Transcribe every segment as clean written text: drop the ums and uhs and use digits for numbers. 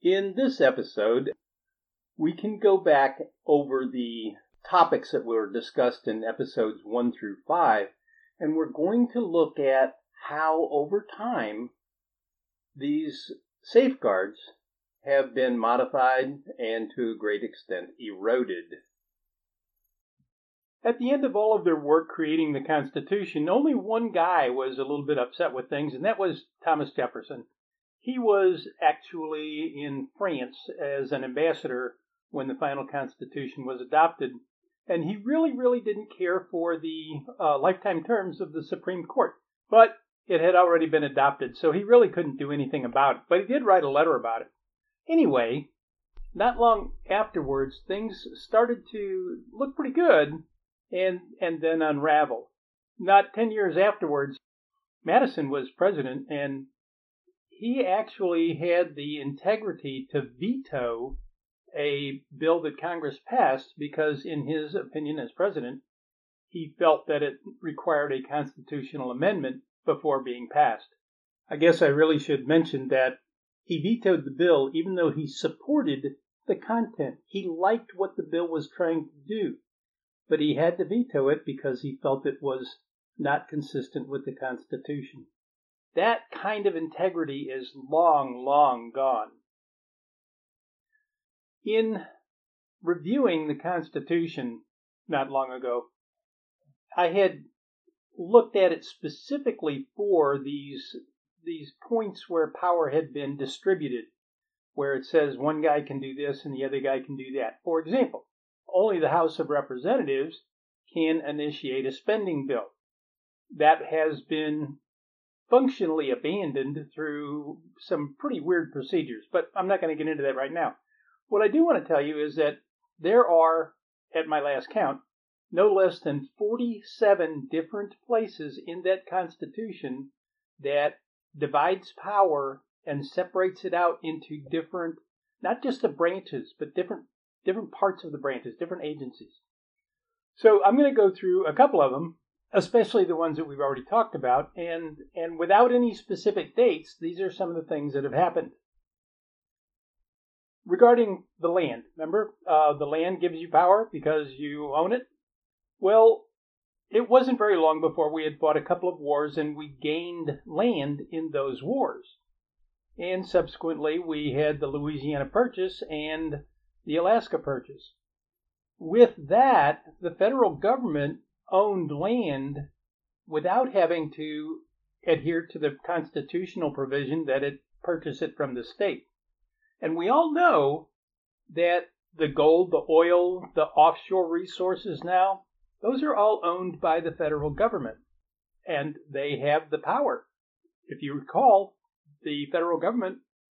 In this episode, we can go back over the topics that were discussed in episodes 1 through 5, and we're going to look at how, over time, these safeguards have been modified and to a great extent eroded. At the end of all of their work creating the Constitution, only one guy was a little bit upset with things, and that was Thomas Jefferson. He was actually in France as an ambassador when the final Constitution was adopted, and he really didn't care for the lifetime terms of the Supreme Court. But it had already been adopted, so he really couldn't do anything about it. But he did write a letter about it. Anyway, not long afterwards, things started to look pretty good and then unravel. Not 10 years afterwards, Madison was president, and he actually had the integrity to veto a bill that Congress passed because, in his opinion as president, he felt that it required a constitutional amendment before being passed. I guess I really should mention that he vetoed the bill even though he supported the content. He liked what the bill was trying to do, but he had to veto it because he felt it was not consistent with the Constitution. That kind of integrity is long gone. In reviewing the Constitution not long ago, I had looked at it specifically for these points where power had been distributed, where it says one guy can do this and the other guy can do that. For example, only the House of Representatives can initiate a spending bill. That has been functionally abandoned through some pretty weird procedures, but I'm not going to get into that right now. What I do want to tell you is that there are, at my last count, no less than 47 different places in that Constitution that divides power and separates it out into different, not just the branches, but different parts of the branches, different agencies. So I'm going to go through a couple of them, especially the ones that we've already talked about, and without any specific dates, these are some of the things that have happened. Regarding the land, remember, the land gives you power because you own it? Well, it wasn't very long before we had fought a couple of wars and we gained land in those wars. And subsequently, we had the Louisiana Purchase and the Alaska Purchase. With that, the federal government owned land without having to adhere to the constitutional provision that it purchased it from the state. And we all know that the gold, the oil, the offshore resources now, those are all owned by the federal government, and they have the power. If you recall, the federal government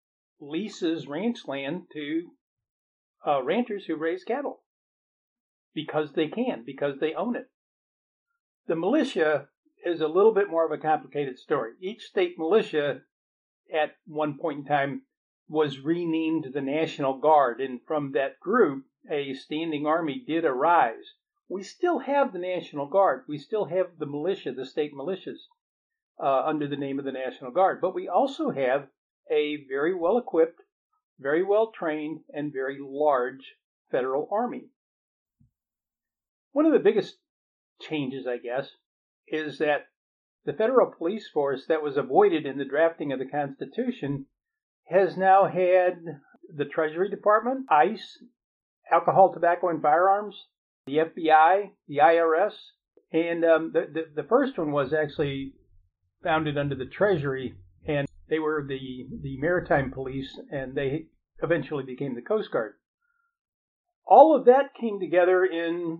leases ranch land to ranchers who raise cattle because they can, because they own it. The militia is a little bit more of a complicated story. Each state militia at one point in time was renamed the National Guard, and from that group, a standing army did arise. We still have the National Guard. We still have the militia, the state militias, under the name of the National Guard. But we also have a very well-equipped, very well-trained, and very large federal army. One of the biggest changes, I guess, is that the federal police force that was avoided in the drafting of the Constitution has now had the Treasury Department, ICE, Alcohol, Tobacco, and Firearms, the FBI, the IRS, and the first one was actually founded under the Treasury, and they were the Maritime Police, and they eventually became the Coast Guard. All of that came together in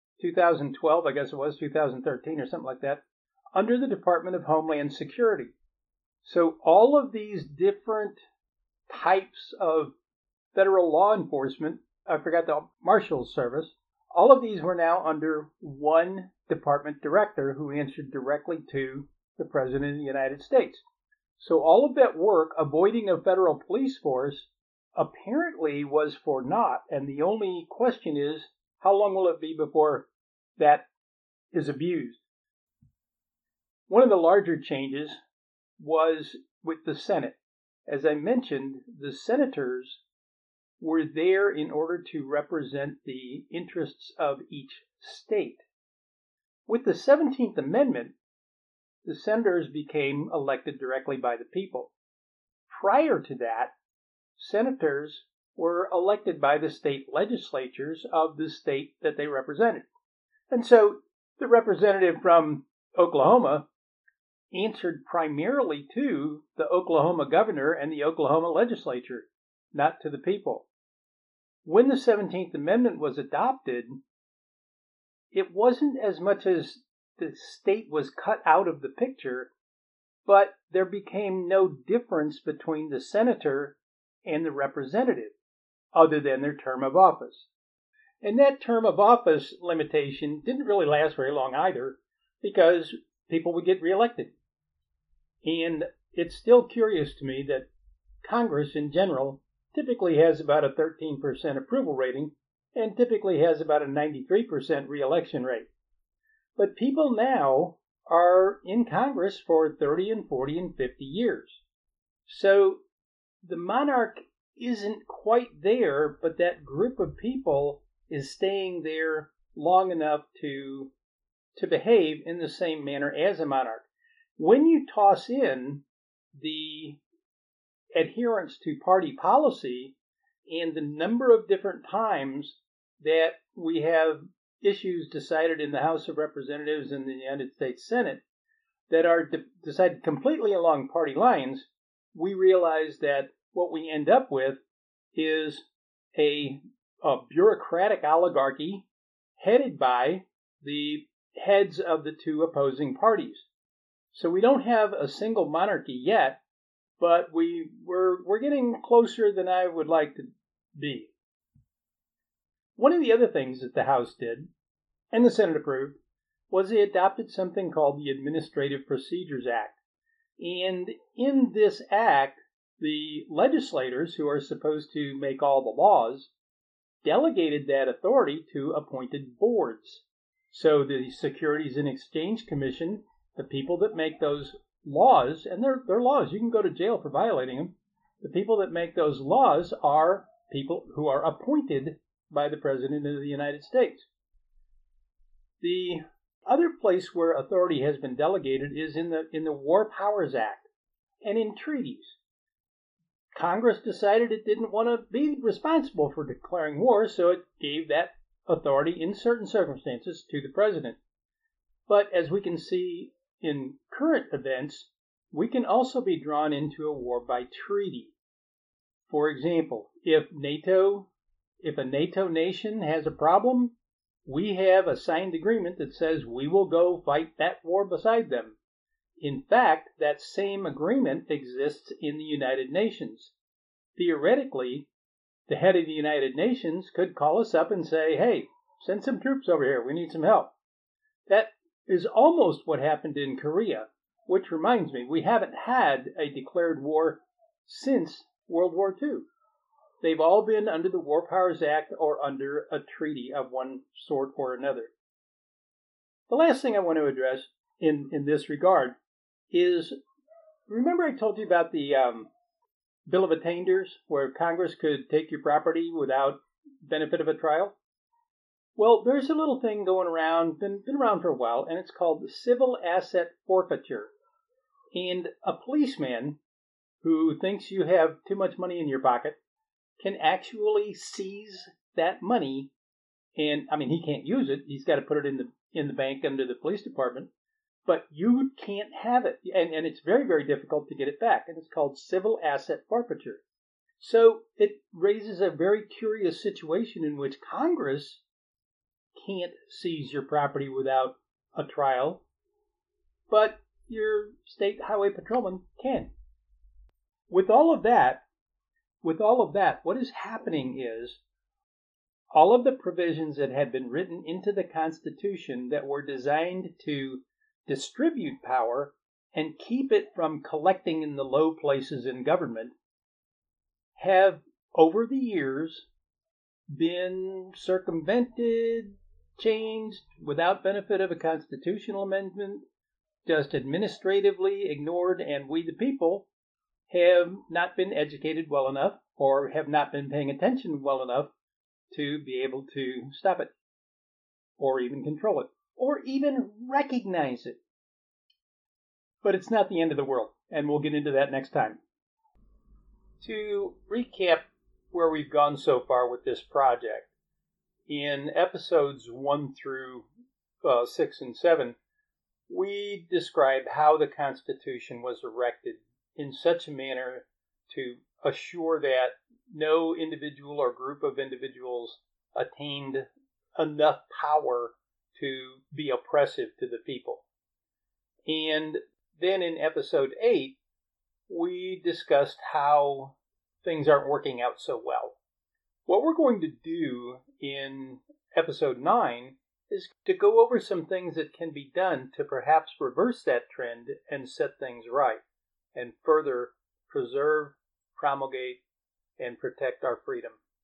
2012, I guess it was, 2013 or something like that, under the Department of Homeland Security. So all of these different types of federal law enforcement, I forgot the Marshal's Service, all of these were now under one department director who answered directly to the President of the United States. So all of that work, avoiding a federal police force, apparently was for naught. And the only question is, how long will it be before that is abused? One of the larger changes was with the Senate. as I mentioned, the senators were there in order to represent the interests of each state. With the 17th Amendment, the senators became elected directly by the people. Prior to that, senators were elected by the state legislatures of the state that they represented. And so the representative from Oklahoma answered primarily to the Oklahoma governor and the Oklahoma legislature, not to the people. When the 17th Amendment was adopted, it wasn't as much as the state was cut out of the picture, but there became no difference between the senator and the representative, other than their term of office. And that term of office limitation didn't really last very long either, because people would get reelected. And it's still curious to me that Congress in general typically has about a 13% approval rating and typically has about a 93% reelection rate. But people now are in Congress for 30 and 40 and 50 years. So the monarch isn't quite there, but that group of people is staying there long enough to behave in the same manner as a monarch. When you toss in the adherence to party policy and the number of different times that we have issues decided in the House of Representatives and the United States Senate that are decided completely along party lines, we realize that what we end up with is a bureaucratic oligarchy headed by the heads of the two opposing parties. So we don't have a single monarchy yet, but we're getting closer than I would like to be. One of the other things that the House did, and the Senate approved, was they adopted something called the Administrative Procedures Act. And in this act, the legislators, who are supposed to make all the laws, delegated that authority to appointed boards. So the Securities and Exchange Commission, the people that make those laws, and they're laws, you can go to jail for violating them, the people that make those laws are people who are appointed by the President of the United States. The other place where authority has been delegated is in the War Powers Act and in treaties. Congress decided it didn't want to be responsible for declaring war, so it gave that authority in certain circumstances to the President. But as we can see in current events, we can also be drawn into a war by treaty. For example, if a NATO nation has a problem, we have a signed agreement that says we will go fight that war beside them. In fact, that same agreement exists in the United Nations. Theoretically, the head of the United Nations could call us up and say, hey, send some troops over here, we need some help. That is almost what happened in Korea, which reminds me, we haven't had a declared war since World War II. They've all been under the War Powers Act or under a treaty of one sort or another. The last thing I want to address in this regard is, remember I told you about the Bill of Attainders, where Congress could take your property without benefit of a trial? Well, there's a little thing going around, been around for a while, and it's called civil asset forfeiture. And a policeman who thinks you have too much money in your pocket can actually seize that money, and I mean, he can't use it. He's got to put it in the bank under the police department, but you can't have it, and it's very, very difficult to get it back, and it's called civil asset forfeiture. So it raises a very curious situation in which Congress can't seize your property without a trial, but your state highway patrolman can. With all of that, what is happening is all of the provisions that had been written into the Constitution that were designed to distribute power and keep it from collecting in the low places in government have, over the years, been circumvented, changed without benefit of a constitutional amendment, just administratively ignored, and we the people have not been educated well enough or have not been paying attention well enough to be able to stop it or even control it or even recognize it. But it's not the end of the world, and we'll get into that next time. To recap where we've gone so far with this project, in episodes 1 through 6 and 7, we describe how the Constitution was erected in such a manner to assure that no individual or group of individuals attained enough power to be oppressive to the people. And then in episode 8, we discussed how things aren't working out so well. What we're going to do in episode 9 is to go over some things that can be done to perhaps reverse that trend and set things right, and further preserve, promulgate, and protect our freedom.